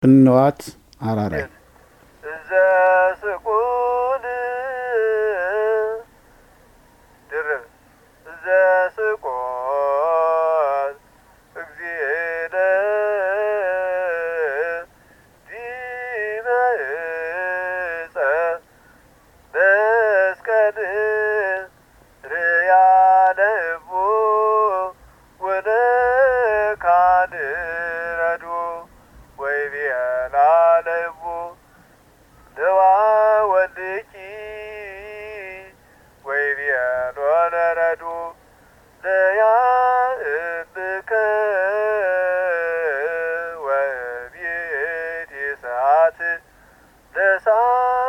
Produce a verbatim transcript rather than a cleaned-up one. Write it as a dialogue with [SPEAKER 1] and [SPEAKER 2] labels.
[SPEAKER 1] እንዋት አራራይ
[SPEAKER 2] ዘስቁል ድርብ ዘስቁል እግዚእነ ዲበ ዕፀ መስቀል ርያለቡ ወነካል ረዱ ወይቤላለቡ ነዋ ወልቂ ወይቤሎ ለረዱ ለያእብከ ወቤት ይስዓት ለሳ